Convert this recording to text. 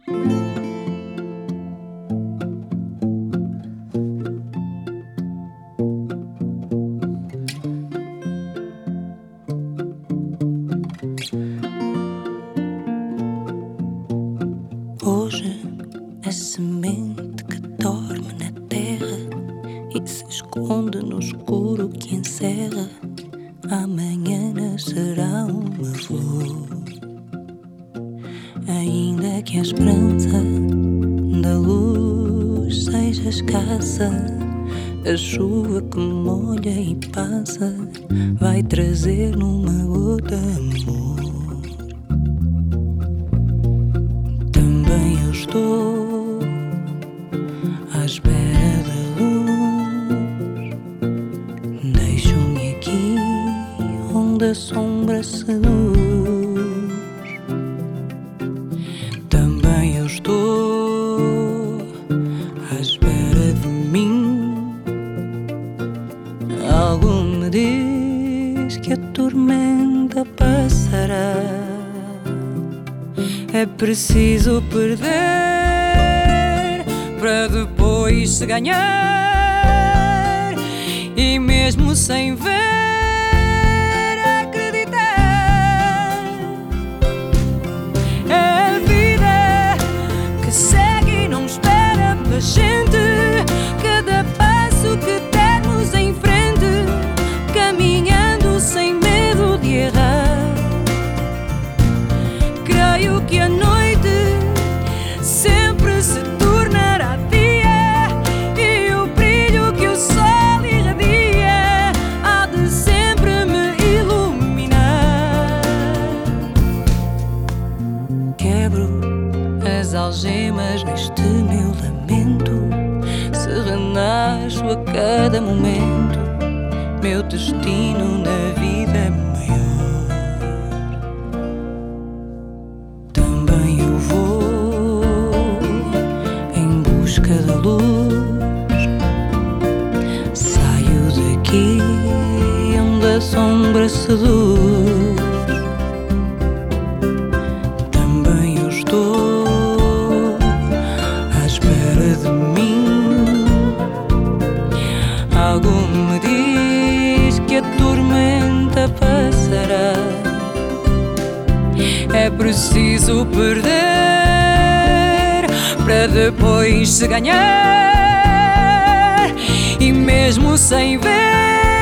Hoje é semente que dorme na terra e se esconde no escuro que encerra. Amanhã nascerá uma flor. Ainda que a esperança da luz seja escassa, a chuva que molha e passa vai trazer numa gota amor. Também eu estou à espera da luz. Deixo-me aqui onde a sombra seduz. Também eu estou à espera de mim. Algo me diz que a tormenta passará. É preciso perder para depois se ganhar, e mesmo sem ver acreditar. É a vida que segue e não espera pela gente. Cada passo que dermos em frente, caminhando sem medo de errar. Creio que a noite sempre se tornará dia, e o brilho que o sol irradia há de sempre me iluminar. Quebro as algemas neste meu lamento, se renasço a cada momento. Meu destino na vida é maior. Também eu vou em busca da luz. Saio daqui onde a sombra seduz. Também eu estou à espera de mim. Algo me diz que a tormenta passará. É preciso perder para depois se ganhar, e mesmo sem ver